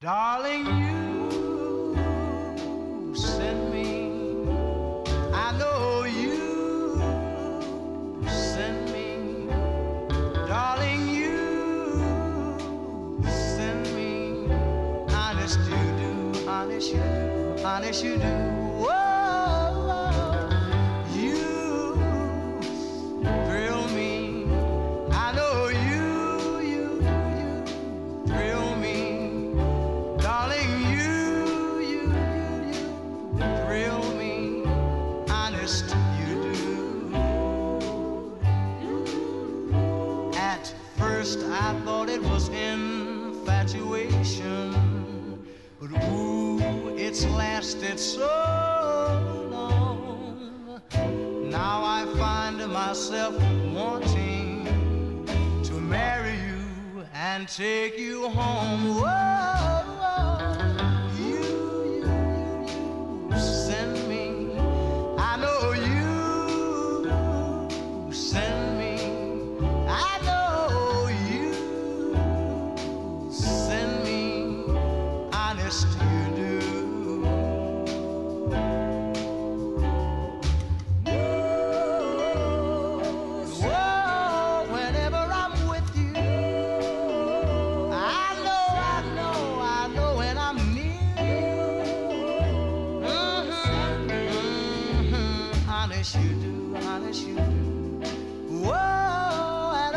Darling, you send me. I know you send me. Darling, you send me. Honest you do, honest you do, honest you do. Whoa, you thrill me. I know you thrill me. Darling, you thrill me. Honest you do. At first I thought it was infatuation, but ooh, it's lasted so long. Now I find myself wanting to marry you and take you home. Whoa, you send me. I know you send me. I know you send me. Honest you do. Whoa, whenever I'm with you, I know when I'm near you. Honest you do, honest you do. Whoa, and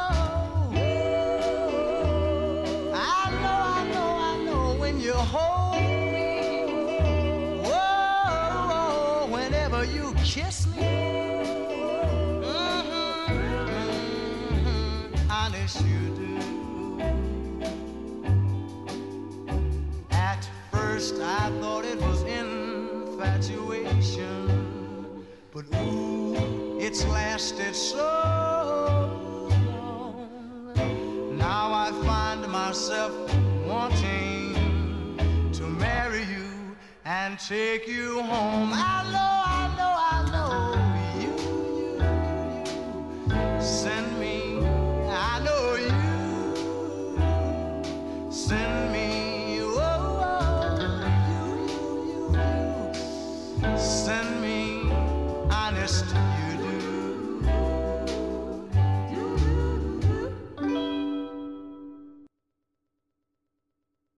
I know when you hold me. Whoa, whenever you kiss me. Honest you do. At first I thought it was infatuation, but ooh, it's lasted so long. Now I find myself wanting to marry you and take you home. I know